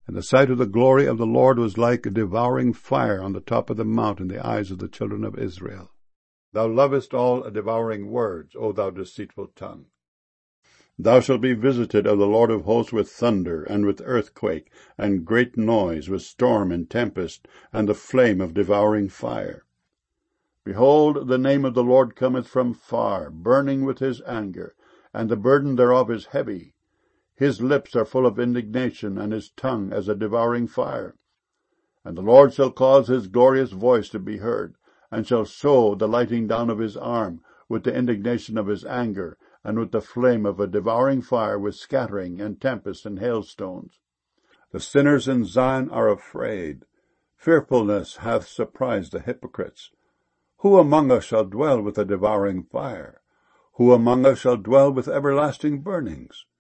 And the sight of the glory of the Lord was like a devouring fire on the top of the mount in the eyes of the children of Israel. Thou lovest all devouring words, O thou deceitful tongue. Thou shalt be visited of the Lord of hosts with thunder, and with earthquake, and great noise, with storm and tempest, and the flame of devouring fire. Behold, the name of the Lord cometh from far, burning with his anger, and the burden thereof is heavy. His lips are full of indignation, and his tongue as a devouring fire. And the Lord shall cause his glorious voice to be heard, and shall show the lighting down of his arm, with the indignation of his anger, and with the flame of a devouring fire, with scattering, and tempest, and hailstones. The sinners in Zion are afraid. Fearfulness hath surprised the hypocrites. Who among us shall dwell with a devouring fire? Who among us shall dwell with everlasting burnings?